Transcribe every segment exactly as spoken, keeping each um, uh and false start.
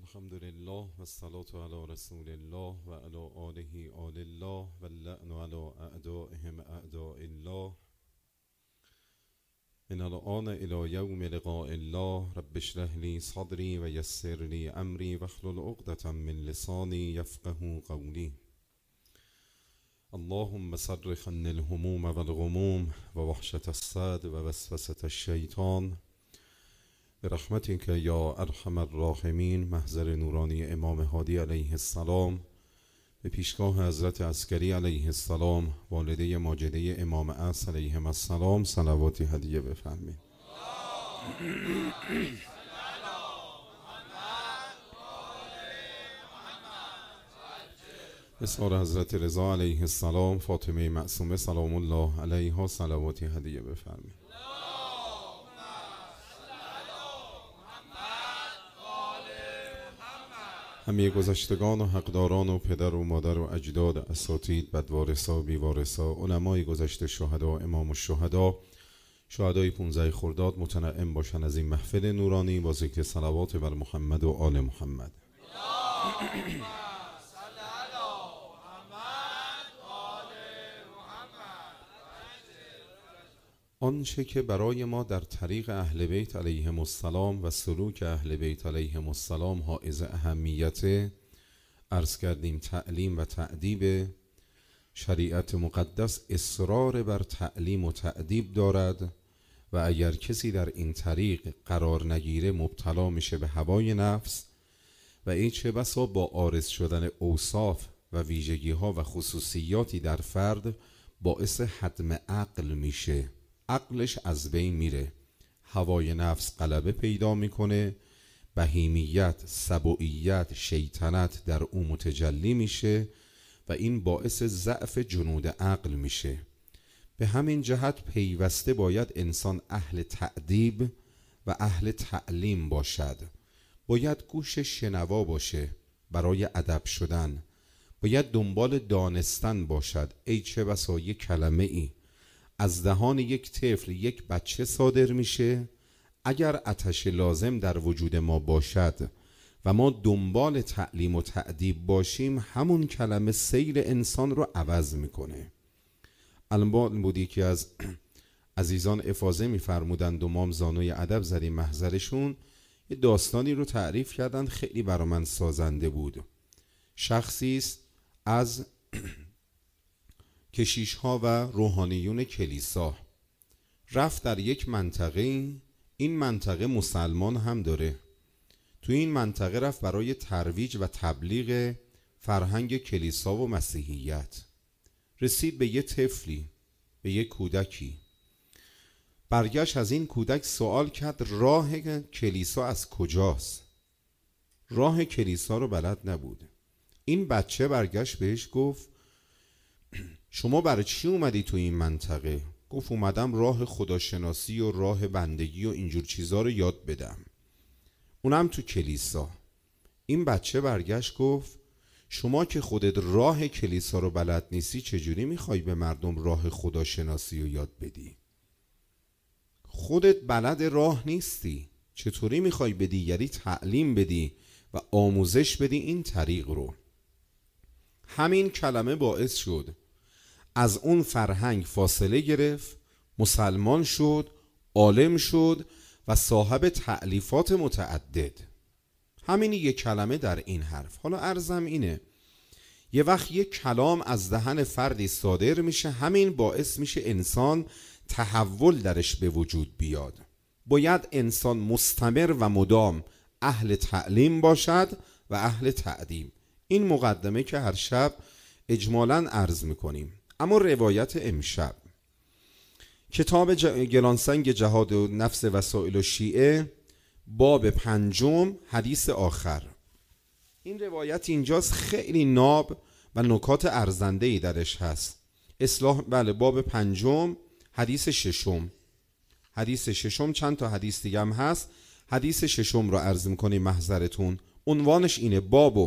الحمد لله و الصلاة علی رسول الله و علی آله آل الله و اللعن علی اعدائهم اعداء الله من الآن الى یوم لقاء الله. رب اشرح لی صدری و یسر لی امری واحلل عقدة من لسانی یفقهوا قولی. اللهم صرف عني الهموم والغموم و وحشة الصدر و وسوسة الشیطان برحمتك یا ارحم الراحمین. محضر نورانی امام هادی علیه السلام، به پیشگاه حضرت عسکری علیه السلام، والده ماجده امام عصر علیهم السلام، صلواتی هدیه بفرمایید. بسار حضرت رضا علیه السلام، فاطمه معصومه سلام الله علیها، صلواتی هدیه بفرمایید. همه گذشتگان و حقداران و پدر و مادر و اجداد، اساتید، بدوارثا، بیوارثا، علمای گذشته، شهدا، امام الشهدا، شهدای پانزده خرداد متنعم باشن از این محفل نورانی با ذکر صلوات بر محمد و آل محمد. آنچه که برای ما در طریق اهل بیت علیهم السلام و سلوک اهل بیت علیهم السلام حائز اهمیت، عرض کردیم تعلیم و تأدیب. شریعت مقدس اصرار بر تعلیم و تأدیب دارد و اگر کسی در این طریق قرار نگیره مبتلا میشه به هوای نفس و این چه بسا با عارض شدن اوصاف و ویژگی ها و خصوصیاتی در فرد باعث هدم عقل میشه. عقلش از بین میره، هوای نفس غلبه پیدا میکنه، بهیمیت، سبوعیت، شیطنت در او متجلی میشه و این باعث ضعف جنود عقل میشه. به همین جهت پیوسته باید انسان اهل تأدیب و اهل تعلیم باشد. باید گوش شنوا باشه برای ادب شدن، باید دنبال دانستن باشد. ای چه بسا یک کلمه ای از دهان یک طفل، یک بچه صادر میشه، اگر آتش لازم در وجود ما باشد و ما دنبال تعلیم و تأدیب باشیم، همون کلمه سیر انسان رو عوض میکنه. الان بودی که از عزیزان افاضه میفرمودند و ما زانوی ادب زدیم محضرشون، یه داستانی رو تعریف کردند، خیلی برای من سازنده بود. شخصی است از کشیش ها و روحانیون کلیسا، رفت در یک منطقه، این منطقه مسلمان هم داره، تو این منطقه رفت برای ترویج و تبلیغ فرهنگ کلیسا و مسیحیت. رسید به یه طفلی، به یه کودکی، برگشت از این کودک سوال کرد راه کلیسا از کجاست؟ راه کلیسا رو بلد نبود. این بچه برگشت بهش گفت شما برای چی اومدی تو این منطقه؟ گفت اومدم راه خداشناسی و راه بندگی و اینجور چیزا رو یاد بدم، اونم تو کلیسا. این بچه برگشت گفت شما که خودت راه کلیسا رو بلد نیستی، چجوری میخوای به مردم راه خداشناسی رو یاد بدی؟ خودت بلد راه نیستی، چطوری میخوای به دیگری تعلیم بدی و آموزش بدی این طریق رو؟ همین کلمه باعث شد از اون فرهنگ فاصله گرفت، مسلمان شد، عالم شد و صاحب تألیفات متعدد. همین یک کلمه در این حرف. حالا عرضم اینه، یه وقت یک کلام از دهن فردی صادر میشه، همین باعث میشه انسان تحول درش به وجود بیاد. باید انسان مستمر و مدام اهل تعلیم باشد و اهل تعلیم. این مقدمه که هر شب اجمالاً عرض میکنیم. اما روایت امشب، کتاب گلانسنگ جهاد و نفس وسائل و شیعه، باب پنجم، حدیث آخر. این روایت اینجاست، خیلی ناب و نکات ارزنده‌ای درش هست. اصلاح، بله، باب پنجم، حدیث ششم. حدیث ششم چند تا حدیث دیگه هم هست. حدیث ششم رو عرض میکنیم محضرتون. عنوانش اینه: بابو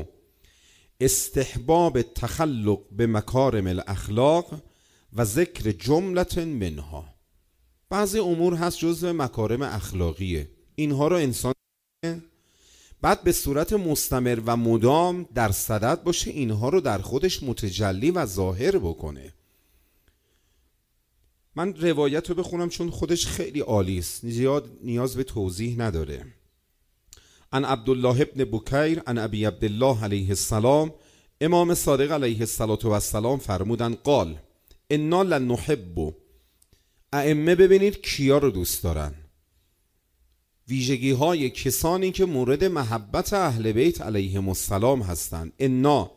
استحباب تخلق به مکارم الاخلاق و ذکر جملت منها. بعضی امور هست جزء مکارم اخلاقیه، اینها رو انسان بعد به صورت مستمر و مدام در صدد باشه اینها رو در خودش متجلی و ظاهر بکنه. من روایت رو بخونم چون خودش خیلی عالی است، زیاد نیاز به توضیح نداره. عن عبدالله ابن بکیر عن ابی عبدالله علیه السلام، امام صادق علیه السلام فرمودن قال انا لنحب. ائمه ببینید کیا رو دوست دارن، ویژگی های کسانی که مورد محبت اهل بیت علیهم السلام هستند. انا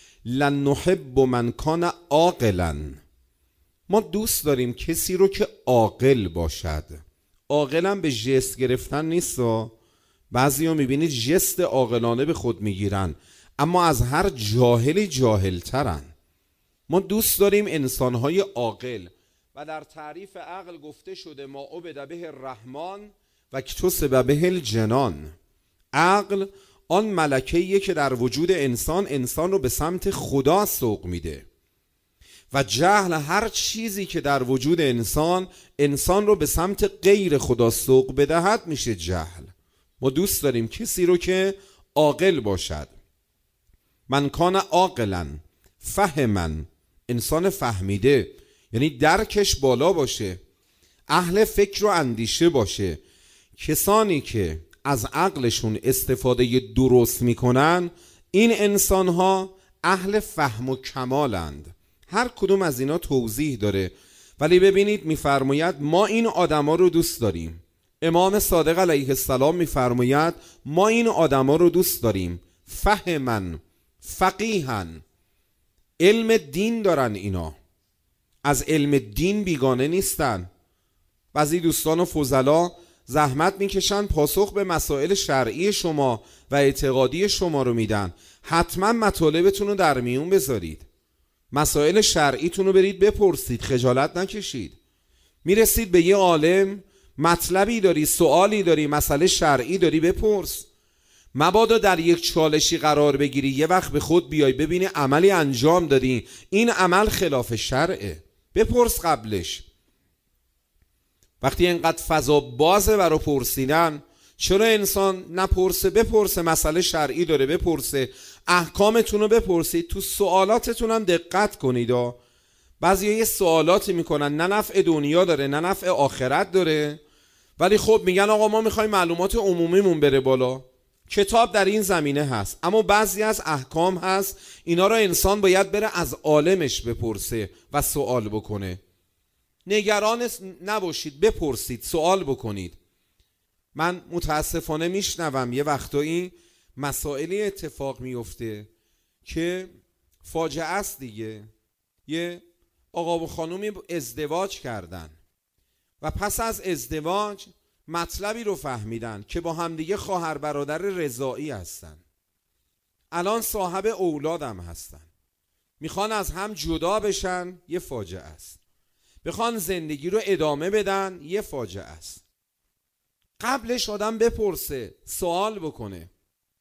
لنحب من کان عاقلا، ما دوست داریم کسی رو که عاقل باشد. عاقلا به ژست گرفتن نیست، بعضی ها میبینید ژست عاقلانه به خود میگیرن اما از هر جاهلی جاهل ترن. ما دوست داریم انسانهای عاقل، و در تعریف عقل گفته شده ما عبد به الرحمن و اکتسب به الجنان. عقل آن ملکه‌ایه که در وجود انسان انسان رو به سمت خدا سوق میده، و جهل هر چیزی که در وجود انسان انسان رو به سمت غیر خدا سوق بدهد میشه جهل. ما دوست داریم کسی رو که عاقل باشد. من کان عاقلا فهمن، انسان فهمیده، یعنی درکش بالا باشه، اهل فکر و اندیشه باشه. کسانی که از عقلشون استفاده درست میکنن این انسانها اهل فهم و کمالند. هر کدوم از اینا توضیح داره، ولی ببینید میفرماید ما این آدما رو دوست داریم. امام صادق علیه السلام میفرماید ما این آدما رو دوست داریم. فهمن فقیهن، علم دین دارن، اینا از علم دین بیگانه نیستن. بعضی دوستان و فضلا زحمت میکشن پاسخ به مسائل شرعی شما و اعتقادی شما رو میدن. حتما مطالبتون رو در میون بذارید، مسائل شرعیتون رو برید بپرسید، خجالت نکشید. میرسید به یه عالم، مطلبی داری، سوالی داری، مسئله شرعی داری، بپرس. مبادا در یک چالشی قرار بگیری یه وقت به خود بیای ببینی عملی انجام دادی این عمل خلاف شرعه، بپرس قبلش. وقتی اینقدر فضا بازه برای پرسیدن، چرا انسان نپرسه؟ بپرسه، مسئله شرعی داره بپرسه، احکامتون رو بپرسید، تو سوالاتتون هم دقت کنید. بعضی یه سوالاتی میکنن نه نفع دنیا داره نه نفع آخرت داره، ولی خب میگن آقا ما میخوایم معلومات عمومیمون بره بالا. کتاب در این زمینه هست، اما بعضی از احکام هست اینا رو انسان باید بره از عالمش بپرسه و سوال بکنه. نگران نباشید، بپرسید، سوال بکنید. من متاسفانه میشنوم یه وقتایی مسائلی اتفاق میفته که فاجعه است دیگه. یه آقا و خانومی ازدواج کردن و پس از ازدواج مطلبی رو فهمیدن که با همدیگه خواهر برادر رضاعی هستن، الان صاحب اولادم هستن، میخوان از هم جدا بشن، یه فاجعه است. بخوان زندگی رو ادامه بدن، یه فاجعه است. قبلش آدم بپرسه، سوال بکنه.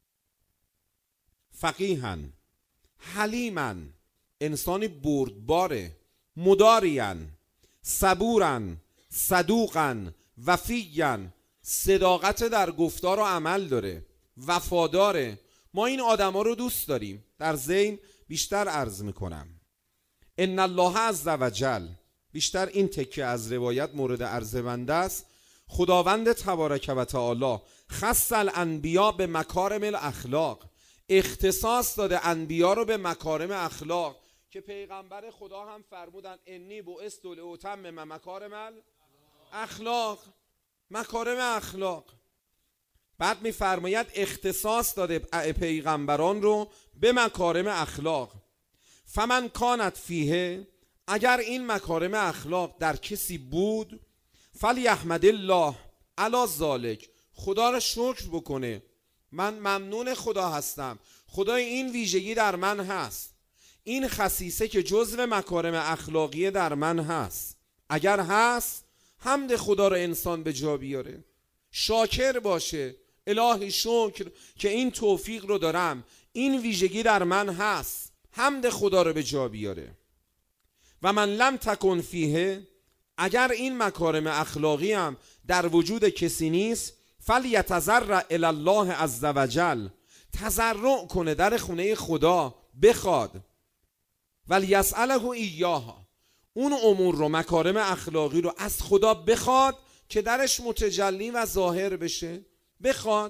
فقیهن حلیمن، انسانی بردباره. مدارین صبورن صدوقن وفیین، صداقت در گفتار و عمل داره، وفاداره. ما این آدما رو دوست داریم. در ذهن بیشتر عرض میکنم ان الله عز وجل، بیشتر این تکه از روایت مورد عرض بنده است. خداوند تبارک و تعالی خص الانبیا به مکارم الاخلاق، اختصاص داده انبیا رو به مکارم اخلاق که پیغمبر خدا هم فرمودن انی بعثت لاتمم مکارم الاخلاق، مکارم اخلاق. بعد میفرماید اختصاص داده پیغمبران رو به مکارم اخلاق. فمن کانت فیه، اگر این مکارم اخلاق در کسی بود، فلیحمد الله علی ذالک، خدا را شکر بکنه. من ممنون خدا هستم، خدا این ویژگی در من هست، این خصیصه که جزو مکارم اخلاقی در من هست. اگر هست حمد خدا را انسان به جا بیاره، شاکر باشه. الهی شکر که این توفیق رو دارم، این ویژگی در من هست، حمد خدا رو به جا بیاره. و من لم تکن فیه، اگر این مکارم اخلاقی هم در وجود کسی نیست، فلیتضرع الی الله عز وجل، تضرع کنه در خونه خدا بخواد، ولیسأله ایاها، اون امور رو، مکارم اخلاقی رو از خدا بخواد که درش متجلی و ظاهر بشه. بخواد،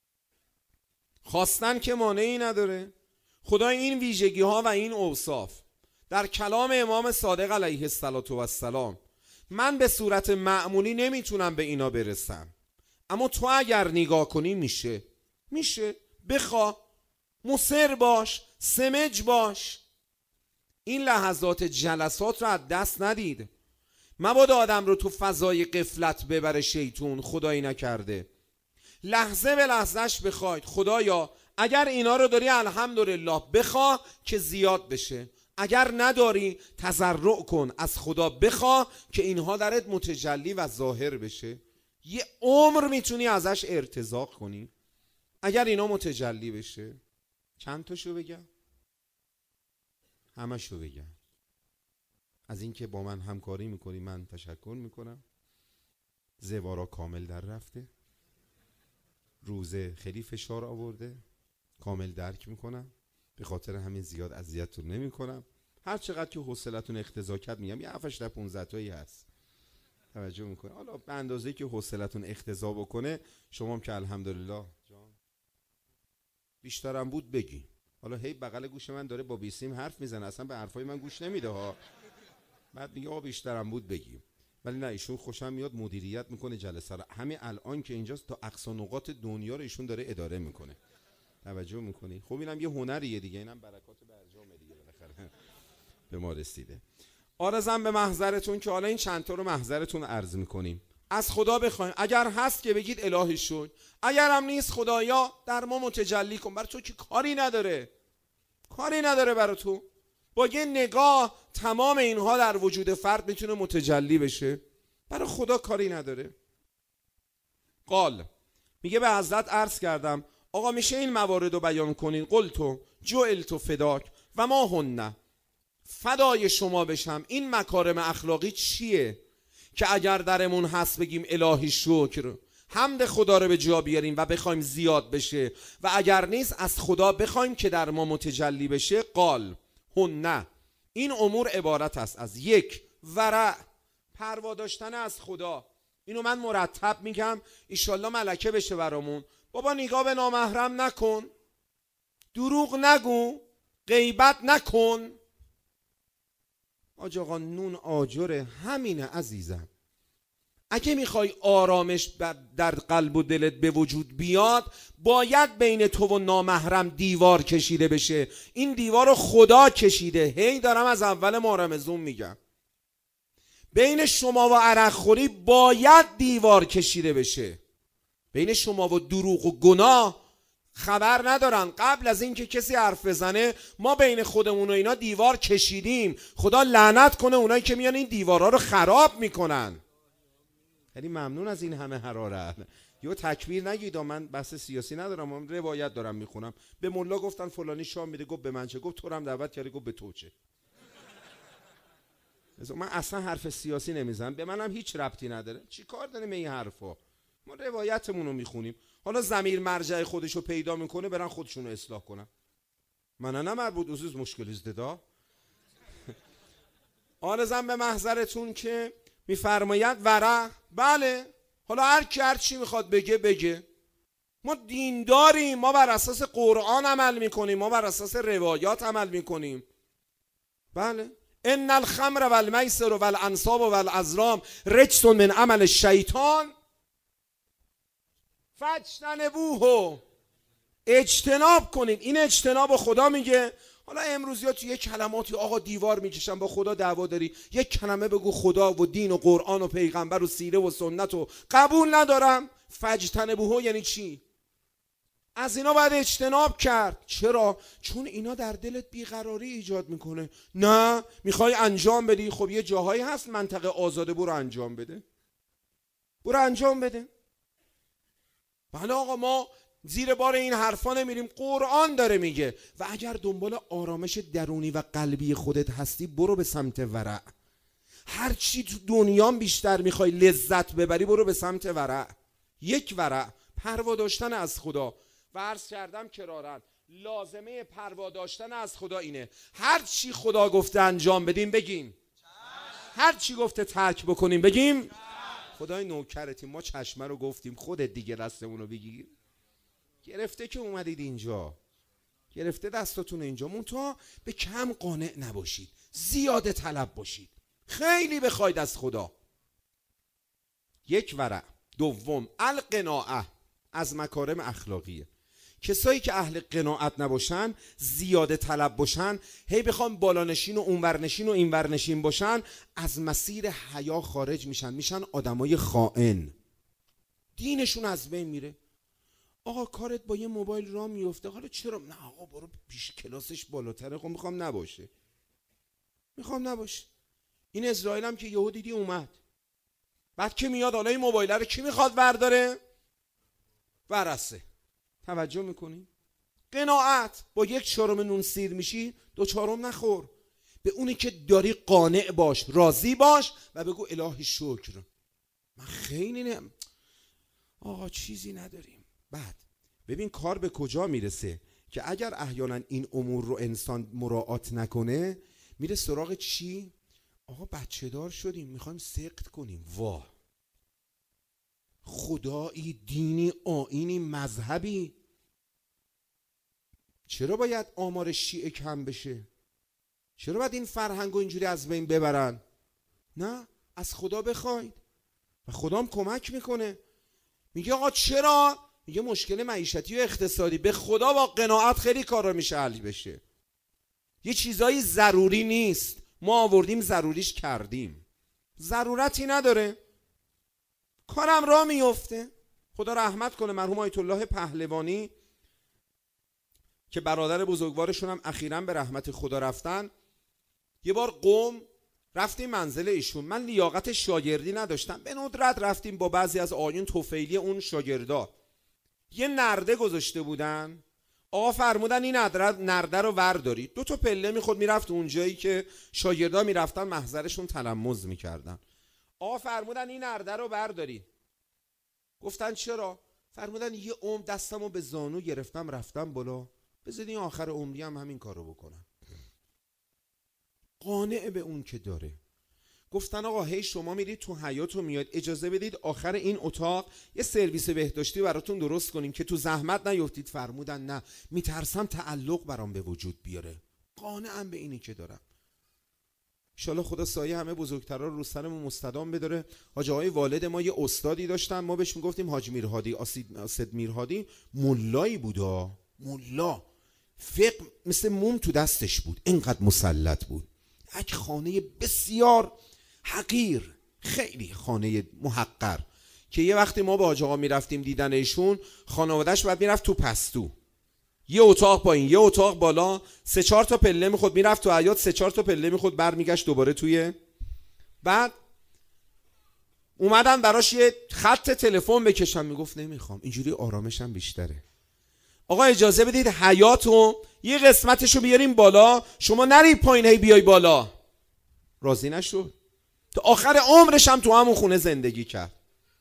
خواستن که مانعی نداره. خدا این ویژگی ها و این اوصاف در کلام امام صادق علیه السلام، من به صورت معمولی نمیتونم به اینا برسم، اما تو اگر نگاه کنی میشه. میشه، بخوا، مصر باش، سمج باش. این لحظات جلسات رو از دست ندید. مبادا آدم رو تو فضای غفلت ببره شیطون، خدایی نکرده. لحظه به لحظهش بخواید خدایا اگر اینا رو داری الحمدلله، بخوا که زیاد بشه. اگر نداری تضرع کن، از خدا بخوا که اینها درت متجلی و ظاهر بشه. یه عمر میتونی ازش ارتزاق کنی اگر اینا متجلی بشه. چند تاشو بگم؟ همه شو بگم. از اینکه با من همکاری میکنی من تشکر میکنم. زوارا کامل در رفته، روزه خیلی فشار آورده، کامل درک میکنم، به خاطر همین زیاد اذیتتون نمیکنم. هر چقدر که حوصلتون اقتضا کرد میگم یه هفتش تا پانزده تایی هست، توجه میکنه. حالا به اندازه‌ای که حوصلتون اقتضا بکنه، شما هم که الحمدلله جان بیشترم بود بگی. حالا هی بغل گوش من داره با بیسیم حرف میزنه، اصلا به حرفای من گوش نمیده ها. بعد میگه آقا بیشترم بود بگی. ولی نه، ایشون خوشم میاد مدیریت میکنه جلسه رو. همین الان که اینجاست تا اقصا نقاط دنیا رو ایشون داره اداره میکنه. توجه میکنی؟ خب اینم یه هنریه دیگه، اینم برکات برجامه دیگه، بالاخره به ما رسیده. عارضم به محضرتون که حالا این چند تا رو محضرتون عرض میکنیم. از خدا بخوایم، اگر هست که بگید الهی شد، اگر هم نیست خدایا در ما متجلی کن. برای تو که کاری نداره، کاری نداره برای تو. با یه نگاه تمام اینها در وجود فرد میتونه متجلی بشه، برای خدا کاری نداره. قال، میگه به حضرت عرض کردم آقا میشه این موارد رو بیان کنین؟ قلتو جعلت فداک و ما هن، فدای شما بشم. این مکارم اخلاقی چیه که اگر درمون هست بگیم الهی شکر، حمد خدا رو به جا بیاریم و بخوایم زیاد بشه، و اگر نیست از خدا بخوایم که در ما متجلی بشه. قال هن، این امور عبارت است از یک، ورع، پروا داشتن از خدا. اینو من مرتب میگم ایشالله ملکه بشه برامون. بابا نگاه به نامحرم نکن، دروغ نگو، غیبت نکن. آج آقا نون آجره، همینه عزیزم. اگه میخوای آرامش در قلب و دلت به وجود بیاد، باید بین تو و نامحرم دیوار کشیده بشه. این دیوار رو خدا کشیده. هی دارم از اول ماه رمضان میگم، بین شما و عرق خوری باید دیوار کشیده بشه. بین شما و دروغ و گناه خبر ندارن. قبل از اینکه کسی حرف بزنه ما بین خودمون و اینا دیوار کشیدیم. خدا لعنت کنه اونایی که میان این دیوارها رو خراب میکنن. خیلی ممنون از این همه حرارت. یه تکبیر نگید، من بحث سیاسی ندارم، من روایت دارم میخونم. به ملا گفتن فلانی شام میده، گفت به من چه؟ گفت تو رو هم دعوت کردی، گفت به تو چه؟ من اصلا حرف سیاسی نمیزنم، به منم هیچ ربطی نداره. چی کار داریم این حرفا؟ ما روایتمون رو میخونیم. حالا ضمیر مرجع خودش رو پیدا میکنه، برن خودشون رو اصلاح کنن. من نه مربوط عزیز مشکل ازددا. آرزم به محضرتون که میفرماید ورع، بله، حالا هر کی هر چی میخواد بگه بگه. ما دینداریم، ما بر اساس قرآن عمل میکنیم، ما بر اساس روایات عمل میکنیم. بله، ان الخمر والمیسر والانصاب والازلام رجس من عمل الشیطان فاجتنبوه، اجتناب کنید. این اجتناب خدا میگه. حالا امروز یا تو یک کلماتی آقا دیوار میکشن، با خدا دعوا داری، یک کلمه بگو خدا و دین و قرآن و پیغمبر و سیره و سنت و قبول ندارم. فاجتنبوه یعنی چی؟ از اینا باید اجتناب کرد. چرا؟ چون اینا در دلت بیقراری ایجاد میکنه. نه میخوای انجام بدی، خب یه جاهایی هست منطقه آزاده، برو انجام بده، برو انجام بده. بله آقا ما زیر بار این حرفا نمیریم، قرآن داره میگه. و اگر دنبال آرامش درونی و قلبی خودت هستی، برو به سمت ورع. هر چی تو دنیا بیشتر میخوای لذت ببری، برو به سمت ورع. یک ورع، پروا داشتن از خدا. و عرض کردم کرارن لازمه پروا داشتن از خدا اینه هر چی خدا گفته انجام بدیم بگیم هر چی گفته ترک بکنیم بگیم خدای نوکرتیم، ما چشمه رو گفتیم، خودت دیگه دستمون رو بگیر. گرفته که اومدید اینجا، گرفته دستاتون اینجا، منتها به کم قانع نباشید، زیاده طلب باشید، خیلی بخواید از خدا. یک ورع. دوم القناعه، از مکارم اخلاقیه. کسایی که اهل قناعت نباشن، زیاده طلب باشن، هی بخوام بالانشین و اونورنشین و اینورنشین باشن، از مسیر حیا خارج میشن، میشن آدمای خائن، دینشون از بین میره. آقا کارت با یه موبایل راه میفته، حالا چرا نه آقا برو پیش کلاسش بالاتره، خب میخوام نباشه، میخوام نباشه. این اسرائیل هم که یهو دیدی اومد، بعد که میاد حالا این موبایل رو کی میخواد برداره؟ ورثه. توجه میکنی؟ قناعت. با یک چهارم نون سیر میشی، دو چهارم نخور، به اونی که داری قانع باش، راضی باش و بگو الهی شکر، من خیلی نم آقا چیزی نداریم. بعد ببین کار به کجا میرسه که اگر احیانا این امور رو انسان مراعات نکنه، میره سراغ چی؟ آقا بچه دار شدیم میخوایم سقط کنیم. واه، خدایی، دینی، آیینی، مذهبی، چرا باید آمار شیعه کم بشه؟ چرا باید این فرهنگ رو اینجوری از بین ببرن؟ نه، از خدا بخواید و خدام کمک میکنه. میگه آقا چرا؟ میگه مشکل معیشتی و اقتصادی. به خدا با قناعت خیلی کارا میشه حل بشه. یه چیزایی ضروری نیست، ما آوردیم ضروریش کردیم، ضرورتی نداره، کارم راه میفته. خدا رحمت کنه مرحوم آیت الله پهلوانی که برادر بزرگوارشون هم اخیراً به رحمت خدا رفتن. یه بار قوم رفتیم منزل ایشون، من لیاقت شاگردی نداشتم، به ندرت رفتیم با بعضی از آیون توفیلی اون شاگردا. یه نرده گذاشته بودن، آقا فرمودن این نرده رو ورداری. دو تا پله میخورد میرفت اونجایی که شاگردا میرفتن محضرشون تلمذ میکردن. آقا فرمودن این نرده رو برداری. گفتن چرا؟ فرمودن یه عمر دستمو به زانو گرفتم رفتم بالا، بذارین آخر عمری هم همین کارو بکنم. قانع به اون که داره. گفتن آقا هی شما میرید تو حیاط و میاد، اجازه بدید آخر این اتاق یه سرویس بهداشتی براتون درست کنیم که تو زحمت نیفتید. فرمودن نه، میترسم تعلق برام به وجود بیاره. قانعم به اینی که دارم. انشالله خدا سایه همه بزرگترا رو سرمون مستدام بداره. حاج آقای والد ما یه استادی داشتن، ما بهش میگفتیم حاج میرهادی، اسد میرهادی. ملایی بودا، ملا، فقه مثل موم تو دستش بود، اینقدر مسلط بود. یک خانه بسیار حقیر، خیلی خانه محقر، که یه وقتی ما با حاج آقا میرفتیم دیدن ایشون، خانواده‌اش بعد میرفت تو پستو، یه اتاق پایین یه اتاق بالا، سه چهار تا پله میخورد میرفت تو حیاط، سه چهار تا پله میخورد برمیگشت دوباره توی. بعد اومدن براش یه خط تلفن بکشم، میگفت نمیخوام، اینجوری آرامشم بیشتره. آقا اجازه بدید حیاطو یه قسمتشو بیاریم بالا، شما نری پایین هی بیای بالا. راضی نشد، تا آخر عمرش هم تو همون خونه زندگی کرد.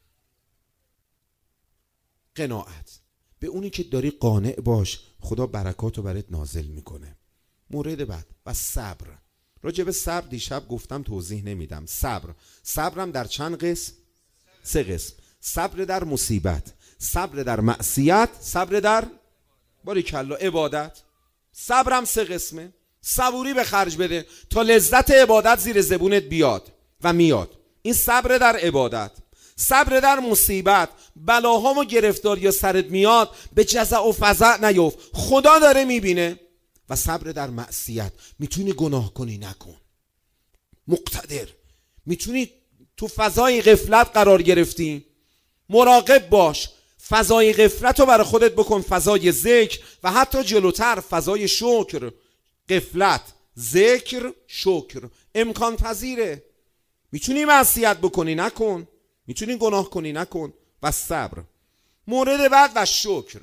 قناعت. به اونی که داری قانع باش، خدا برکاتو برات نازل میکنه. مورد بعد و صبر. راجع به صبر دیشب گفتم، توضیح نمیدم. صبر، صبرم در چند قسم؟ سه قسم. صبر در مصیبت، صبر در معصیت، صبر در باریکلا عبادت. صبرم سه قسمه. صبوری به خرج بده تا لذت عبادت زیر زبونت بیاد و میاد. این صبر در عبادت. صبر در مصیبت، بلاها و گرفتاری یا سرت میاد، به جزع و فزع نیفت، خدا داره میبینه. و صبر در معصیت، میتونی گناه کنی نکن، مقتدر، میتونی تو فضای غفلت قرار گرفتی، مراقب باش، فضای غفلت رو برای خودت بکن فضای ذکر، و حتی جلوتر فضای شکر. غفلت، ذکر، شکر امکان پذیره. میتونی معصیت بکنی نکن، میتونی گناه کنی نکن. و صبر. مورد بعد و شکر.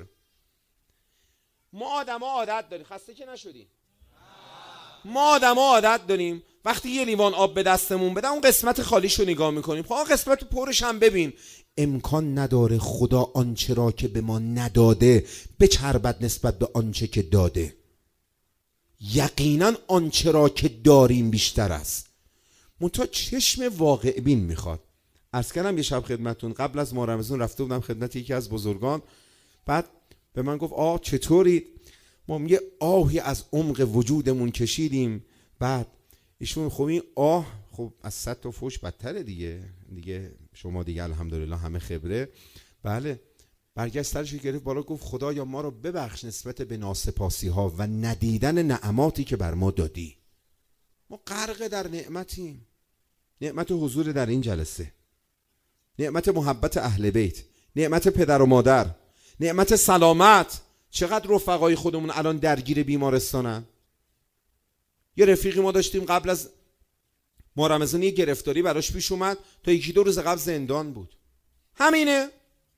ما آدم ها عادت داریم، خسته که نشدیم؟ ما آدم ها عادت داریم وقتی یه لیوان آب به دستمون بدن اون قسمت خالیشو نگاه میکنیم، خب اون قسمت پرش هم ببین. امکان نداره خدا آنچه را که به ما نداده بچربد نسبت به آنچه که داده. یقینا آنچه را که داریم بیشتر است، منتها چشم واقع بین میخواد. عرض کردم یه شب خدمتون قبل از ماه رمضان رفته بودم خدمت یکی از بزرگان، بعد به من گفت آه چطوری؟ ما یه آهی از عمق وجودمون کشیدیم. بعد ایشون خب این آه خب از صد تا فوش بدتره دیگه، دیگه شما دیگه الحمدلله همه خبره. بله برگشت سرش گرفت بالا گفت خدایا ما رو ببخش نسبت به ناسپاسی ها و ندیدن نعماتی که بر ما دادی. ما غرق در نعمتیم، نعمت حضور در این جلسه، نعمت محبت اهل بیت، نعمت پدر و مادر، نعمت سلامت. چقدر رفقای خودمون الان درگیر بیمارستانن. یه رفیقی ما داشتیم قبل از ماه رمضان یه گرفتاری براش پیش اومد، تا یکی دو روز قبل زندان بود. همینه.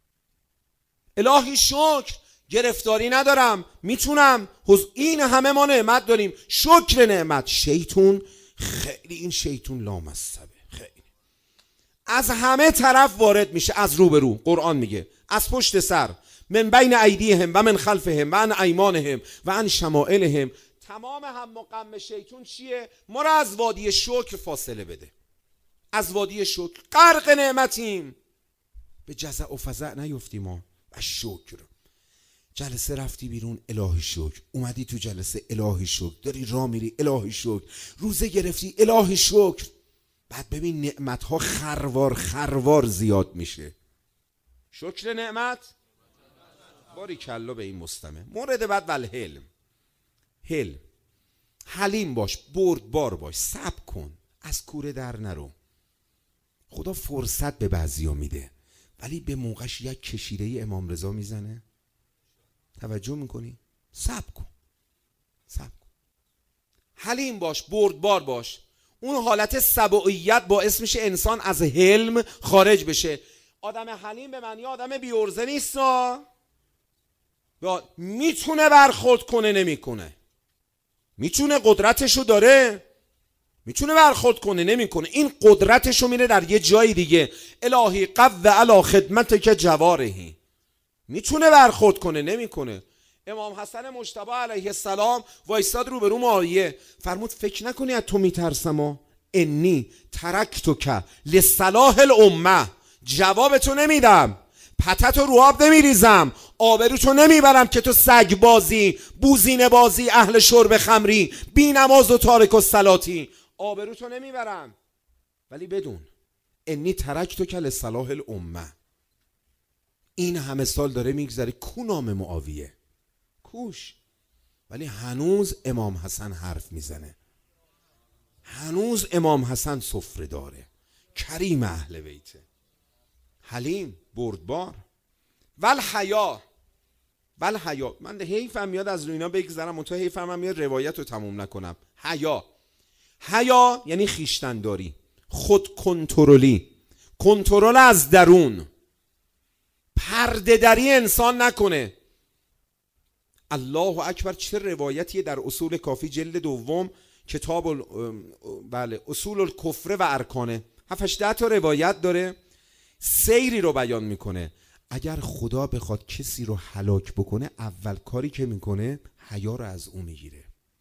الهی شکر گرفتاری ندارم، میتونم، این همه ما نعمت داریم، شکر نعمت. شیطون خیلی، این شیطون لامصبه، خیلی از همه طرف وارد میشه، از رو به رو. قرآن میگه از پشت سر، من بین ایدیهم و من خلفهم و عن ایمانهم و عن شمائلهم. تمام هم مقام شیطون چیه؟ ما را از وادی شکر فاصله بده. از وادی شکر غرق نعمتیم، به جزع و فزع نیفتیم. ما و شکر جلسه رفتی بیرون الهی شکر، اومدی تو جلسه الهی شکر، داری راه میری الهی شکر، روزه گرفتی الهی شکر. بعد ببین نعمتها خروار خروار زیاد میشه. شکر نعمت باری کلا به این مستمع. مورد بعد والحلم، حلم، حلیم باش، بردبار باش، صبر کن، از کوره در نرو. خدا فرصت به بعضیا میده ولی به موقعش یک کشیده امام رضا میزنه. توجه میکنی؟ صبر کن، صبر کن، حلیم باش، بردبار باش. اون حالت سبوعیت باعث میشه انسان از حلم خارج بشه. آدم حلیم به معنی آدم بی‌عرضه نیست، میتونه برخورد کنه، نمیکنه. میتونه، قدرتشو داره، میتونه برخورد کنه، نمیکنه. این قدرتشو میره در یه جای دیگه. الهی قو علی خدمت که جوارهی، میتونه برخورد کنه، نمیکنه. امام حسن مجتبی علیه السلام وایستاد رو به رو معاویه، فرمود فکر نکنی از تو میترسم، انی ترکتک لصلاح الامه. جواب تو نمیدم، پتتو رو آب نمیریزم، آبرو تو نمیبرم که تو سگ بازی، بوزینه بازی، اهل شرب خمری، بی نماز و تارک الصلاتی، آبرو تو نمیبرم. ولی بدون انی ترکتک لصلاح الامه. این همه سال داره میگذره، کو نام معاویه؟ کوش. ولی هنوز امام حسن حرف میزنه، هنوز امام حسن سفره داره، کریم اهل بیته، حلیم، بردبار. ول حیا، ول حیا. من حیفم میاد از اینا بگذرم، منتها حیفم هم میاد روایت رو تموم نکنم. حیا، حیا یعنی خیشتنداری، خود کنترلی، کنترل از درون، پرده دری انسان نکنه. الله اکبر. چه روایتیه در اصول کافی جلد دوم کتاب ال... بله اصول الکفر و ارکانه، هفت هشت تا روایت داره، سیری رو بیان میکنه. اگر خدا بخواد کسی رو هلاک بکنه، اول کاری که میکنه حیا رو از اون میگیره.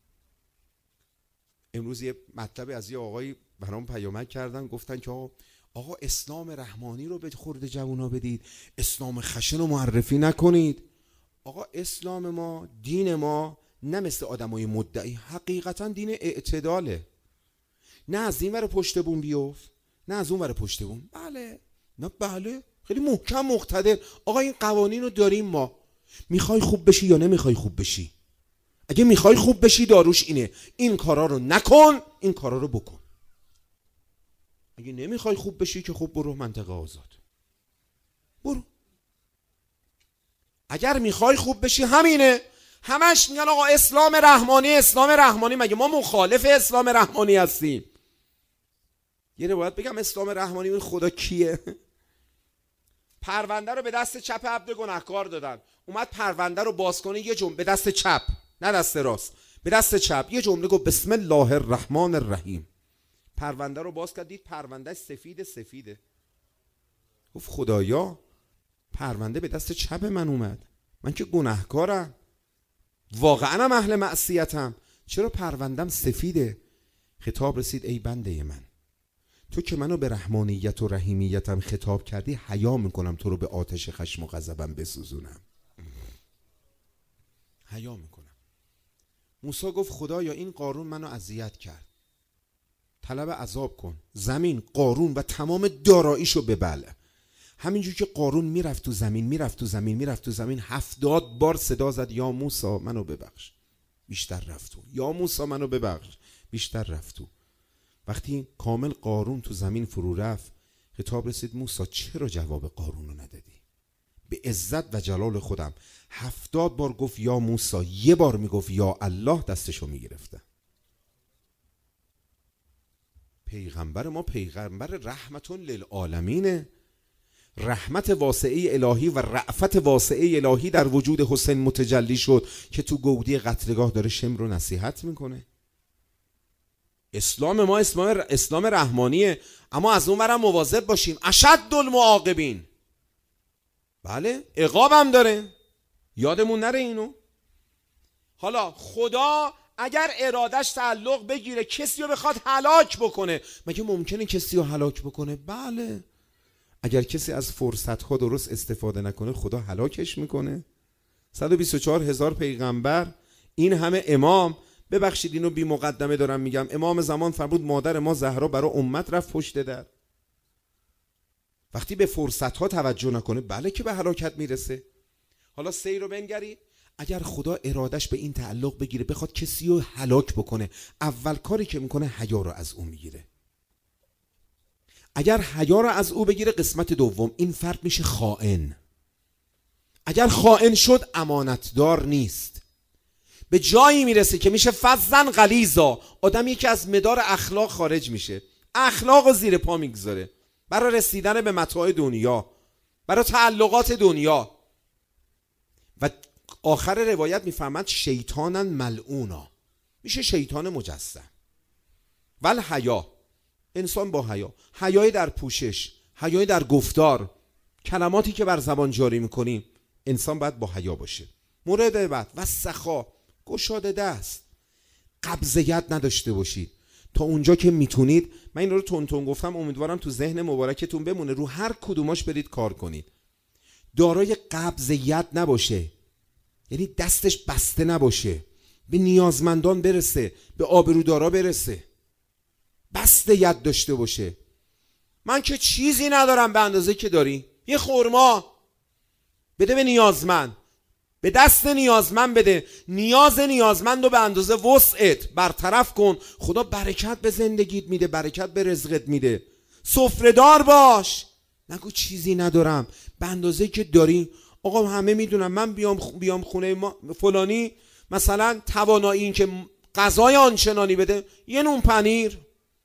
امروز یه مطلب از یه آقایی برام پیامک کردن، گفتن که آقا, آقا اسلام رحمانی رو به خورد جوونا بدید، اسلام خشن رو معرفی نکنید. آقا اسلام ما، دین ما نه مثل آدمای مدعی، حقیقتا دین اعتداله. نه از این ور پشت بون بیفت، نه از اون ور پشت بون. بله، نه بله، خیلی محکم مقتدر. آقا این قوانین رو داریم ما، میخوای خوب بشی یا نمیخوای خوب بشی؟ اگه میخوای خوب بشی داروش اینه، این کارا رو نکن، این کارا رو بکن. اگه نمیخوای خوب بشی که خب برو منطقه آزاد، برو. اگر میخوای خوب بشی همینه. همش میگن آقا اسلام رحمانی، اسلام رحمانی. مگه ما مخالف اسلام رحمانی هستیم؟ یه روایت بگم اسلام رحمانی اون خدا کیه؟ پرونده رو به دست چپ عبد گناهکار دادن، اومد پرونده رو باز کنه، یه جمله به دست چپ، نه دست راست، به دست چپ، یه جمله گفت بسم الله الرحمن الرحیم. پرونده رو باز کرد، دید پرونده سفید سفیده. گفت خدایا پرونده به دست چپ من اومد، من که گناهکارم، واقعا هم اهل معصیتم، چرا پروندم سفیده؟ خطاب رسید ای بنده من، تو که منو به رحمانیت و رحیمیتم خطاب کردی، حیا میکنم تو رو به آتش خشم و غضبم بسوزونم، حیا میکنم. موسی گفت خدایا این قارون منو اذیت کرد، طلب عذاب کن، زمین قارون و تمام داراییشو ببل. همینجور که قارون میرفت تو زمین میرفت تو زمین میرفت تو زمین، هفتاد بار صدا زد یا موسی منو ببخش، بیشتر رفت تو، یا موسی منو ببخش، بیشتر رفت تو. وقتی کامل قارون تو زمین فرو رفت، خطاب رسید موسی چرا جواب قارون رو ندادی؟ به عزت و جلال خودم هفتاد بار گفت یا موسی، یه بار میگفت یا الله، دستشو میگرفته. پیغمبر ما پیغمبر رحمتون للعالمینه، رحمت واسعه الهی و رأفت واسعه الهی در وجود حسین متجلی شد که تو گودی قتلگاه داره شمر رو نصیحت میکنه. اسلام ما اسلام اسلام رحمانیه، اما از اون برم مواظب باشیم. اشد المعاقبین، بله عقاب هم داره، یادمون نره اینو. حالا خدا اگر ارادش تعلق بگیره کسی رو بخواد هلاک بکنه، مگه ممکنه کسی رو هلاک بکنه؟ بله. اگر کسی از فرصت‌ها درست استفاده نکنه خدا هلاکش میکنه. صد و بیست و چهار هزار پیغمبر، این همه امام، ببخشید اینو بی مقدمه دارم میگم، امام زمان فرمود مادر ما زهرا برای امت رفت پشت در. وقتی به فرصت‌ها توجه نکنه بله که به هلاکت میرسه. حالا سیر رو بنگرید، اگر خدا ارادش به این تعلق بگیره بخواد کسی رو هلاک بکنه، اول کاری که میکنه حیا رو از اون میگیره. اگر حیا رو از او بگیره، قسمت دوم این فرد میشه خائن. اگر خائن شد امانتدار نیست، به جایی میرسه که میشه فظن غلیظا، آدمی که از مدار اخلاق خارج میشه، اخلاق رو زیر پا میگذاره برای رسیدن به متاع دنیا، برای تعلقات دنیا. و آخر روایت میفهمد شیطانن ملعونا، میشه شیطان مجسم. ول حیا، انسان با حیا، حیای در پوشش، حیای در گفتار، کلماتی که بر زبان جاری میکنیم، انسان باید با حیا باشه. مورد بعد و سخا، گشاده دست، قبضیت نداشته باشید تا اونجا که میتونید. من این رو تون تون گفتم، امیدوارم تو ذهن مبارکتون بمونه، رو هر کدوماش برید کار کنید. دارای قبضیت نباشه، یعنی دستش بسته نباشه، به نیازمندان برسه، به آبرودارا برسه، بسته ید داشته باشه. من که چیزی ندارم به اندازه که داری، یه خرما بده به نیازمند، به دست نیازمند بده، نیاز نیازمند رو به اندازه وسعت برطرف کن. خدا برکت به زندگیت میده، برکت به رزقت میده. سفره‌دار باش، نگو چیزی ندارم، به اندازه که داری. آقا همه میدونم من بیام بیام خونه ما فلانی مثلا توانایی این که غذای آنچنانی بده، یه نون پنیر،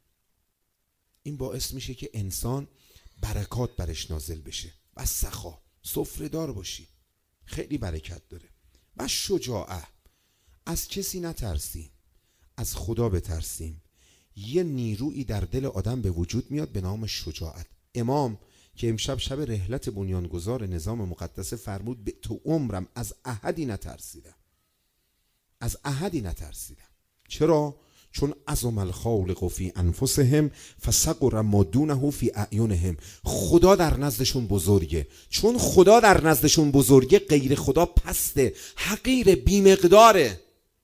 این باعث میشه که انسان برکات برش نازل بشه. و سخا، سفره‌دار باشی، خیلی برکت داره. و شجاعه، از کسی نترسیم، از خدا بترسیم. یه نیرویی در دل آدم به وجود میاد به نام شجاعت. امام که امشب شب رحلت بنیانگذار نظام مقدس فرمود به تو عمرم از احدی نترسیدم، از احدی نترسیدم. چرا؟ چون عظم الخالق فی انفسهم فصغر ما دونه فی اعینهم. خدا در نزدشون بزرگه، چون خدا در نزدشون بزرگه غیر خدا پسته، حقیر، بیمقداره.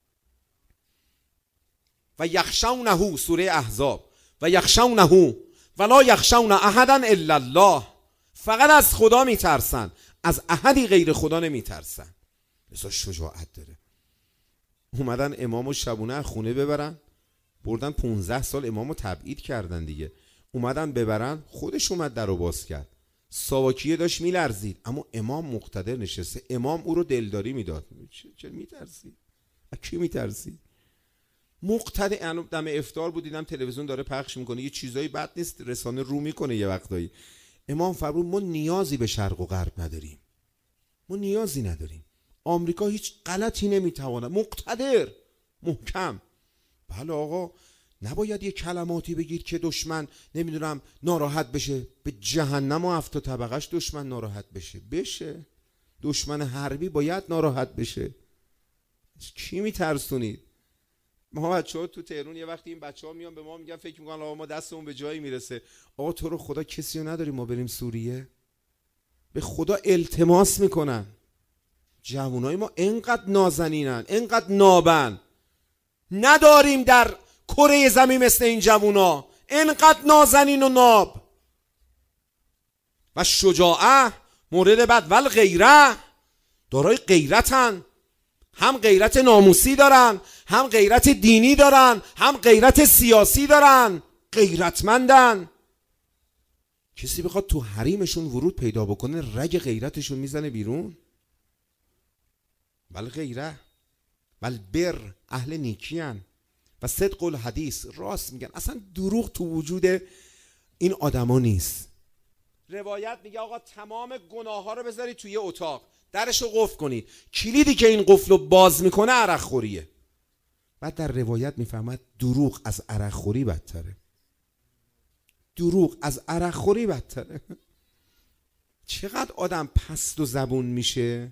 و یخشونه، سوره احزاب، و یخشونه ولا یخشون احدا الا الله، فقط از خدا میترسن، از احدی غیر خدا نمیترسن. لذا شجاعت داره. اومدن امامو شبونه خونه ببرن، بردن پونزده سال امامو تبعید کردن دیگه، اومدن ببرن، خودش اومد درو باز کرد، ساواکیه داشت میلرزید، اما امام مقتدر نشسته، امام او رو دلداری میداد. چرا میترسی؟ از کی میترسی؟ مقتدر. دم افطار بود دیدم تلویزیون داره پخش میکنه، یه چیزایی بد نیست، رسانه رو میکنه یه وقتایی. امام فرمود ما نیازی به شرق و غرب نداریم، ما نیازی نداریم، آمریکا هیچ غلطی نمیتواند. مقتدر، محکم. بله آقا، نباید یه کلماتی بگید که دشمن نمیدونم ناراحت بشه. به جهنم و هفت طبقش دشمن ناراحت بشه بشه دشمن حربی باید ناراحت بشه. کی میترسونید؟ ما بچه‌ها تو تهران یه وقتی این بچه‌ها میان به ما میگن فکر میکنن آقا ما دستمون به جایی میرسه. آقا تو رو خدا کسی رو نداریم ما بریم سوریه؟ به خدا التماس میکنن. جوانای ما انقدر نازنینن، انقدر نابن، نداریم در کره زمین مثل این جوونا، انقدر نازنین و ناب. و شجاعه مورد بعد ول غیره، دارای غیرتن، هم غیرت ناموسی دارن، هم غیرت دینی دارن، هم غیرت سیاسی دارن، غیرتمندن. کسی بخواد تو حریمشون ورود پیدا بکنه رگ غیرتشون میزنه بیرون. ول غیره ول بر، اهل نیکیان و صدق الحدیث، راست میگن، اصلا دروغ تو وجود این آدما نیست. روایت میگه آقا تمام گناه ها رو بذارید توی اتاق، درش رو قفل کنید، کلیدی که این قفل رو باز میکنه عرق خوریه. بعد در روایت میفهمد دروغ از عرق خوری بدتره. دروغ از عرق خوری بدتره. چقدر آدم پست و زبون میشه.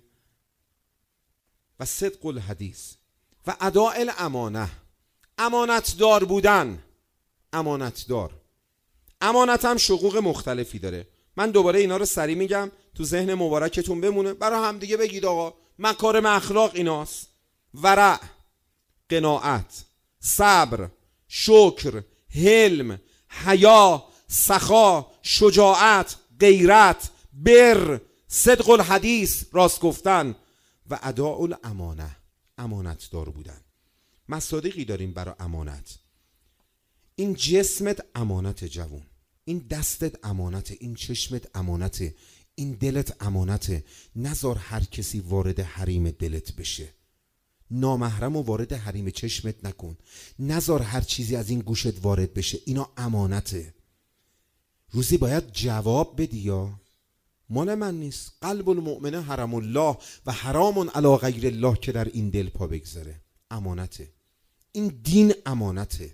و صدق الحدیث و اداء الامانه، امانت دار بودن. امانت دار، امانت هم شقوق مختلفی داره. من دوباره اینا رو سریع میگم تو ذهن مبارکتون بمونه، برای هم دیگه بگید آقا مکارم اخلاق ایناست: ورع، قناعت، صبر، شکر، حلم، حیا، سخا، شجاعت، غیرت، بر، صدق الحدیث، راست گفتن، و اداء الامانه، امانت دار بودن. مصادیقی داریم برای امانت. این جسمت امانت جوون، این دستت امانته، این چشمت امانته، این دلت امانته. نذار هر کسی وارد حریم دلت بشه. نامحرم و وارد حریم چشمت نکن. نذار هر چیزی از این گوشت وارد بشه. اینا امانته. روزی باید جواب بدی. یا مال من نیست. قلب المؤمن حرم الله و حرام علی غیر الله که در این دل پا بگذاره. امانته. این دین امانته.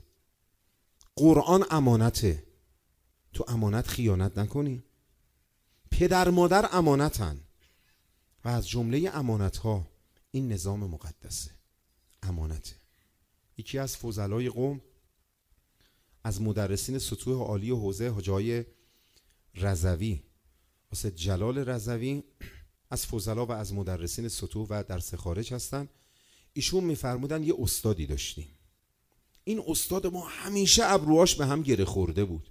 قرآن امانته. تو امانت خیانت نکنی. پدر مادر امانتن و از جمله امانت ها این نظام مقدسه. امانته. یکی از فضلای قوم از مدرسین سطوح عالی و حوزه حجای رضوی، واسه جلال رضوی، از فضلا و از مدرسین سطوح و درس خارج هستن. ایشون میفرمودن یه استادی داشتیم. این استاد ما همیشه ابروهاش به هم گره خورده بود،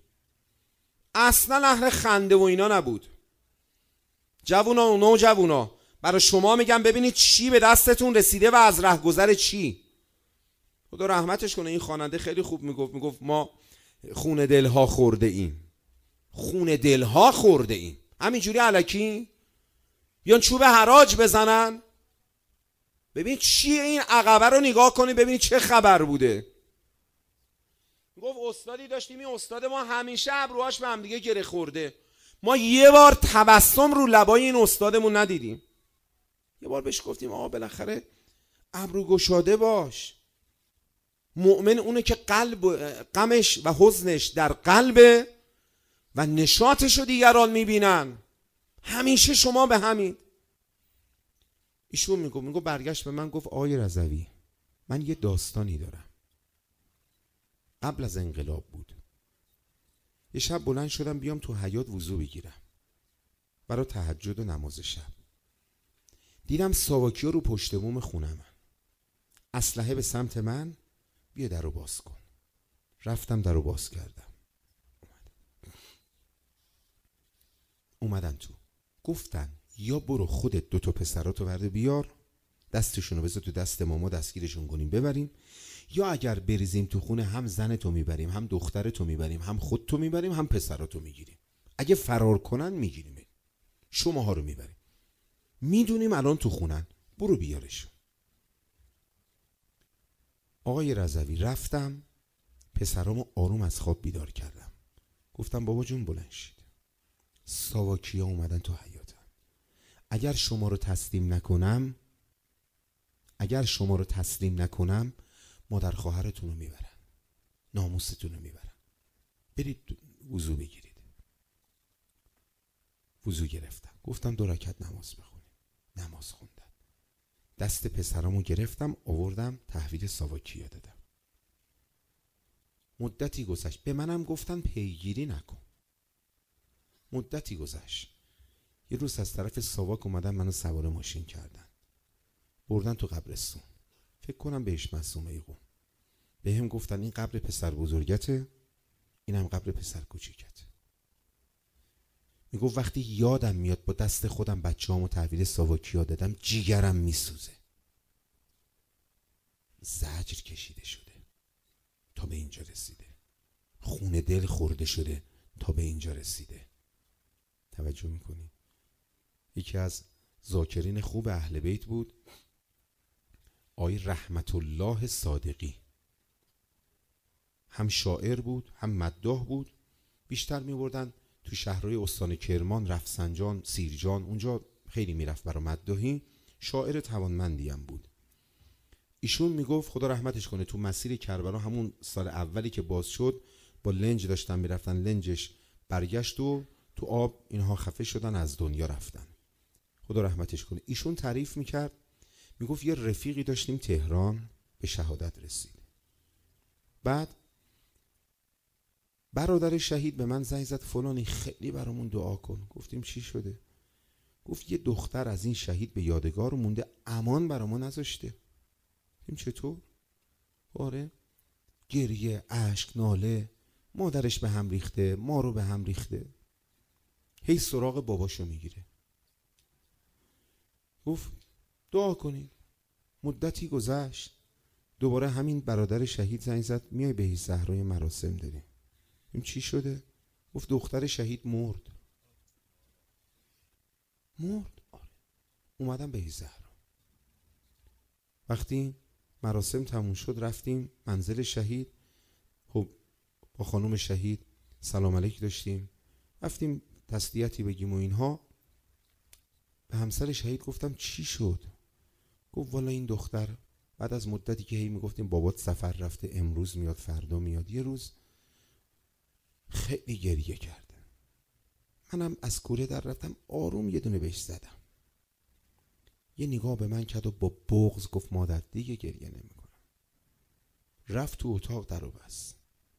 اصلا اهل خنده و اینا نبود. جوونا و نو جوونا، برای شما میگم ببینید چی به دستتون رسیده و از رهگذر چی. خدا رحمتش کنه. این خواننده خیلی خوب میگفت، میگفت ما خون دلها خورده ایم، خون دلها خورده ایم. همینجوری الکی بیان چوب حراج بزنن. ببین چیه این عقبه رو نگاه کنی ببینید چه خبر بوده. گفت استادی داشتیم، این استاد ما همیشه ابروهاش به هم دیگه گره خورده. ما یه بار تبسم رو لبای این استادمون ندیدیم. یه بار بهش گفتیم آقا بالاخره ابرو گشاده باش. مؤمن اونه که قلب غمش و حزنش در قلبه و نشاطش رو دیگران میبینن. همیشه شما به همین. ایشون میگو میگو برگشت به من گفت آقای رضوی من یه داستانی دارم. قبل از انقلاب بود. یه شب بلند شدم بیام تو حیاط وضو بگیرم برای تهجد و نماز شب. دیدم ساواکی ها رو پشت بوم خونم، اسلحه به سمت من. بیا در رو باز کن. رفتم در رو باز کردم. اومدن. اومدن تو. گفتن یا برو خودت دوتا پسراتو ورده بیار، دستشونو بذار تو دست ماما دستگیرشون کنیم ببریم، یا اگر بریزیم تو خونه هم زنتو میبریم، هم دخترتو میبریم، هم خودتو میبریم، هم پسراتو میگیریم. اگه فرار کنن میگیریم، شماها رو میبریم. میدونیم الان تو خونن، برو بیارشون. آقای رضوی رفتم پسرامو آروم از خواب بیدار کردم. گفتم بابا جون بلند شید. ساواکیا اومدن تو حیاطم. اگر شما رو تسلیم نکنم اگر شما رو تسلیم نکنم مادر خواهرتون رو میبرن. ناموستون رو میبرن. برید وضو بگیرید. وضو گرفتم، گفتم دو رکعت نماز بخونیم. نماز خوندم. دست پسرامو گرفتم آوردم تحویل ساواکیا دادم. مدتی گذشت، به منم گفتن پیگیری نکن. مدتی گذشت، یه روز از طرف ساواک اومدن منو سوار ماشین کردن، بردن تو قبرستون. فکر کنم بهش معصومه قم. به هم گفتن این قبر پسر بزرگته، اینم قبر پسر کوچیکته. میگفت وقتی یادم میاد با دست خودم بچه هامو تحویل ساواکیا دادم جیگرم میسوزه. زجر کشیده شده تا به اینجا رسیده، خون دل خورده شده تا به اینجا رسیده. توجه میکنی؟ یکی از ذاکرین خوب اهل بیت بود، آقای رحمت الله صادقی. هم شاعر بود هم مداح بود. بیشتر میبردن تو شهرهای استان کرمان، رفسنجان، سیرجان، اونجا خیلی میرفت برای مداحی. شاعر توانمندی هم بود. ایشون میگفت خدا رحمتش کنه، تو مسیر کربلا همون سال اولی که باز شد با لنج داشتن میرفتن، لنجش برگشت و تو آب اینها خفه شدن، از دنیا رفتن. خدا رحمتش کنه. ایشون تعریف میکرد، میگفت یه رفیقی داشتیم تهران به شهادت رسید. بعد برادر شهید به من زنگ زد فلانی خیلی برامون دعا کن. گفتیم چی شده؟ گفت یه دختر از این شهید به یادگار مونده، امان برامون نذاشته. این چطور؟ آره، گریه، اشک، ناله، مادرش به هم ریخته، ما رو به هم ریخته. هی سراغ باباشو میگیره. گفت دعا کنید. مدتی گذشت، دوباره همین برادر شهید زنگ زد میای به زهرای مراسم داریم. این چی شده؟ گفت دختر شهید مرد. مرد؟ آره. اومدم به زهرا. وقتی مراسم تموم شد رفتیم منزل شهید. خب با خانم شهید سلام علیک داشتیم، رفتیم تسلیتی بگیم و اینها. به همسر شهید گفتم چی شد؟ گفت والا این دختر بعد از مدتی که هی میگفتیم بابات سفر رفته، امروز میاد فردا میاد، یه روز خیلی گریه کرده. منم از کوره در رفتم آروم یه دونه بهش زدم. یه نگاه به من کرد و با بغض گفت مادر دیگه گریه نمیکنم. رفت تو اتاق در و بس.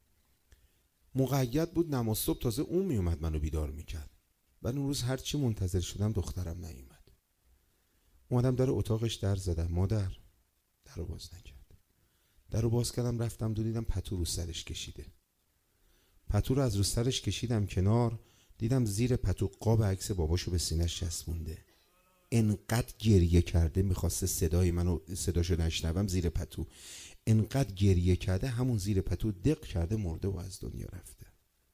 مقید بود نماز صبح، تازه اون میومد منو بیدار میکرد. بعد اون روز هرچی منتظر شدم دخترم نیومد. اومدم در اتاقش در زدم، مادر. در رو باز نکرد. در رو باز کردم رفتم دو دیدم پتو رو سرش کشیده. پتو رو از رو سرش کشیدم کنار، دیدم زیر پتو قاب عکس باباشو به سینه‌اش چسبونده. انقدر گریه کرده میخواسته صدای منو صداشو نشنوم زیر پتو. انقدر گریه کرده همون زیر پتو دق کرده مرده و از دنیا رفته.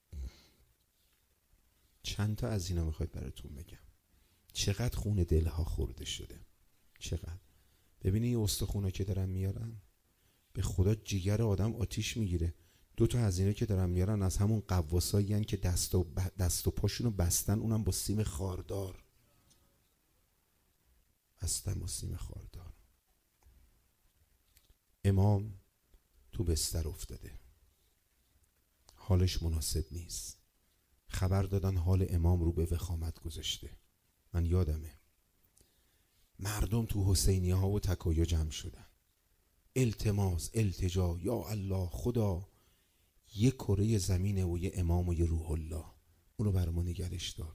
چند تا از اینا میخواید براتون بگم. چقدر خون دلها خورده شده. چقدر. ببینی این استخونا که دارن میارن به خدا جیگر آدم آتیش میگیره. دو تا از اینا که دارن میارن از همون قواسایی هن که دست و, ب... دست و پاشونو بستن، اونم با سیم خاردار. بستن با سیم خاردار. امام تو بستر افتاده، حالش مناسب نیست. خبر دادن حال امام رو به وخامت گذاشته. من یادمه مردم تو حسینیه ها و تکایا جمع شدن، التماس، التجا، یا الله خدا یه کره زمینه و یه امام و یه روح الله، اونو بر ما نگرش دار.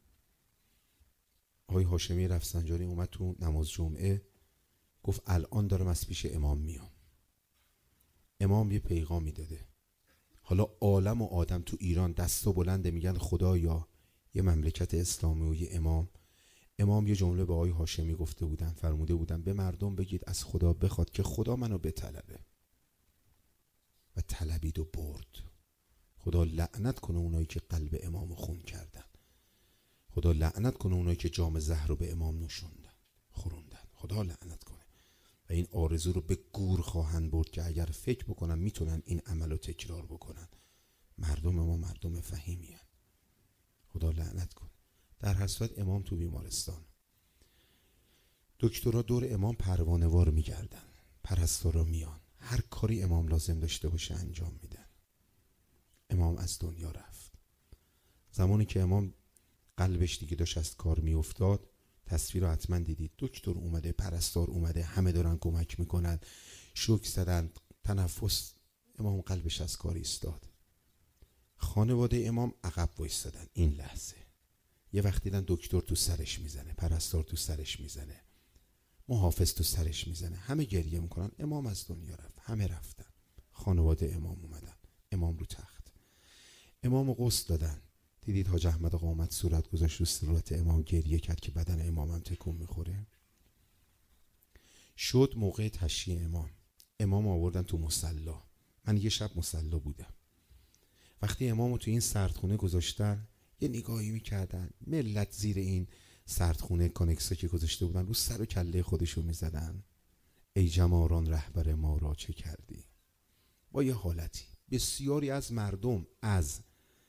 آقای هاشمی رفسنجانی اومد تو نماز جمعه، گفت الان دارم از پیش امام میام. امام یه پیغامی داده. حالا عالم و آدم تو ایران دستو بلنده میگن خدایا یه مملکت اسلامی و یه امام. امام یه جمله به آقای هاشمی گفته بودن، فرموده بودن به مردم بگید از خدا بخواد که خدا منو بطلبه. و طلبید و برد. خدا لعنت کنه اونایی که قلب امامو خون کردن. خدا لعنت کنه اونایی که جام زهر رو به امام نوشوندن، خوروندن. خدا لعنت کنه. و این آرزو رو به گور خواهند برد که اگر فکر بکنن میتونن این عمل رو تکرار بکنن. مردم ما مردم فهیمی هن. خدا لعنت کنه. در هر صورت امام تو بیمارستان. دکترها دور امام پروانه وار میگردن، پرستارا میان، هر کاری امام لازم داشته باشه انجام میدن. از دنیا رفت. زمانی که امام قلبش دیگه داشت از کار می افتاد، تصویر رو حتما دیدید، دکتر اومده، پرستار اومده، همه دارن کمک میکنن، شوک زدن، تنفس، امام قلبش از کار ایستاد. خانواده امام عقب وایسادن. این لحظه یه وقت دیدن دکتر تو سرش میزنه، پرستار تو سرش میزنه، محافظ تو سرش میزنه، همه گریه میکنن، امام از دنیا رفت. همه رفتن، خانواده امام اومدن، امام رو تخت، امام غسل دادن. دیدید حاج احمد آقا اومد صورت گذاشت رو صورت امام، گریه کرد که بدن امام هم تکون میخوره. شد موقع تشییع امام، امام آوردن تو مصلی. من یه شب مصلی بودم. وقتی امامو تو این سردخونه گذاشتن، یه نگاهی میکردن، ملت زیر این سردخونه کانکسا که گذاشته بودن رو سر و کله خودشو میزدن. ای جماران رهبر ما را چه کردی؟ با یه حالتی بسیاری از مردم از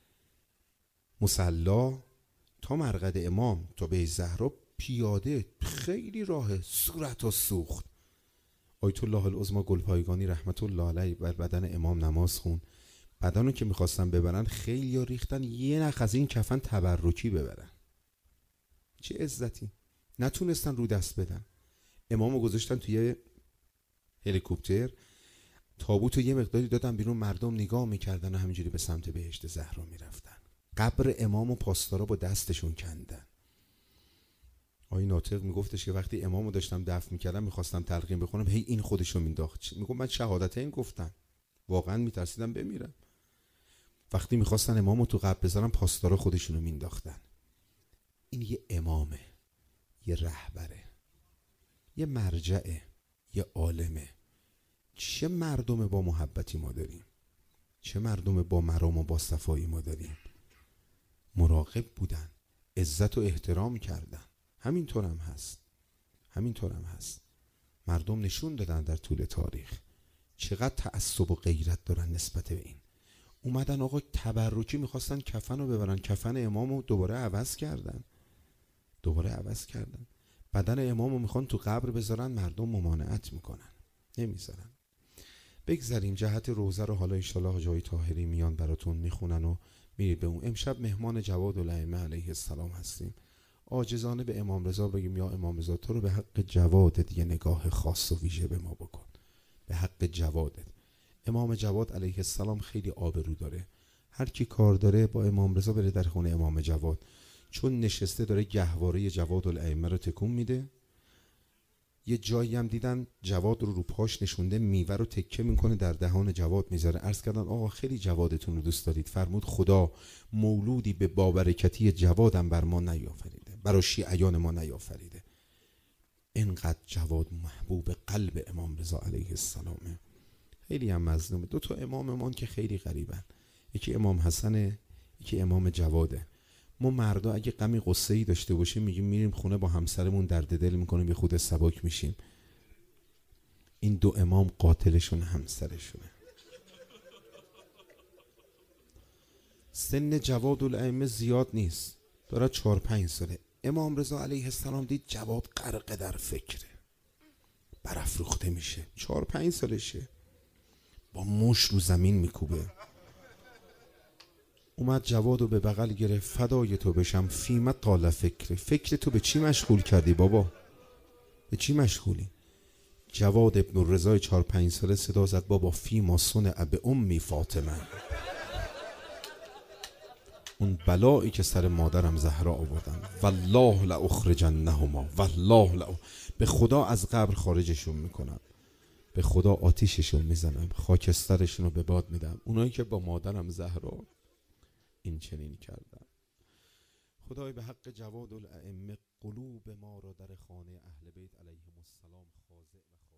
مصلا تا مرقد امام تا به زهرا پیاده، خیلی راهه، صورت ها سوخت. آیت الله العظمی گلپایگانی رحمت الله علیه بر بدن امام نماز خون. بدنو که میخواستن ببرن خیلی ها ریختن یه نخ از این کفن تبرکی ببرن. چه عزتی، نتونستن رو دست بدن. امامو گذاشتن توی هلیکوپتر، تابوتو یه مقداری دادن بیرون، مردم نگاه میکردن و همینجوری به سمت بهشت زهرا میرفتن. قبر امام و پاسدارا با دستشون کندن. آقای ناطق میگفتش که وقتی امامو داشتم دفن میکردم میخواستم تلقین بخونم، هی این خودشو مینداخت. میگم من شهادتین گفتم، واقعا میترسیدم بمیرم. وقتی میخواستن امامو تو قبر بذارن، پاسدارا خودشونو مینداختن. این یه امامه، یه رهبره، یه مرجعه، یه عالمه. چه مردم با محبتی ما داریم، چه مردم با مرام و با صفایی ما داریم. مراقب بودن، عزت و احترام کردن. همینطور هم هست، همینطور هم هست. مردم نشون دادن در طول تاریخ چقدر تعصب و غیرت دارن نسبت به این. اومدن آقا تبرکی میخواستن کفن رو ببرن، کفن امامو دوباره عوض کردن، دوباره عوض کردن. بدن امامو میخوان تو قبر بذارن، مردم ممانعت میکنن، نمیذارن. بگذاریم جهت روزه رو، حالا انشالله جای طاهری میان براتون میخونن و میرید به اون. امشب مهمان جواد الائمه علیه السلام هستیم. عاجزانه به امام رضا بگیم یا امام رضا تو رو به حق جوادت یه نگاه خاص و ویژه به ما بکن، به حق جوادت. امام جواد علیه السلام خیلی آبرو داره. هر کی کار داره با امام رضا بره در خونه امام جواد، چون نشسته داره گهواره جواد الائمه رو تکون میده. یه جایی هم دیدن جواد رو رو پاش نشونده، میوه رو تکه میکنه در دهان جواد میذاره. عرض کردن آقا خیلی جوادتون رو دوست دارید. فرمود خدا مولودی به بابرکتی جوادم بر ما نیافریده، برای شیعیان ما نیافریده. اینقدر جواد محبوب قلب امام رضا علیه السلامه. خیلی هم مظلومه. دو تا اماممان که خیلی غریبن، یکی امام حسنه، یکی امام جواده. ما مردا اگه غمی قصه ای داشته باشیم میگیم میریم خونه با همسرمون درد دل میکنیم، یه خود سبک میشیم. این دو امام قاتلشون همسرشونه. سن جواد الائمه زیاد نیست، داره چهار پنج ساله. امام رضا علیه السلام دید جواد غرق در فکره، برافروخته میشه، چهار پنج سالشه، با مش رو زمین میکوبه. اومد جوادو به بغل گرفت، فدای تو بشم، فیمت طال فکر، فکر تو به چی مشغول کردی بابا؟ به چی مشغولی؟ جواد ابن الرضا چهار پنج ساله صدا زد بابا فیما صنع بامی فاطمه. اون بلایی که سر مادرم زهرا آوردن، والله لاخرجنهما، والله لا، به خدا از قبر خارجشون میکنم، به خدا آتیششون میزنم، خاکسترشون رو به باد میدم. اونایی که با مادرم زهرا این چنین کردن. خدای به حق جواد الائمه قلوب ما را در خانه اهل بیت علیهم السلام خاضع و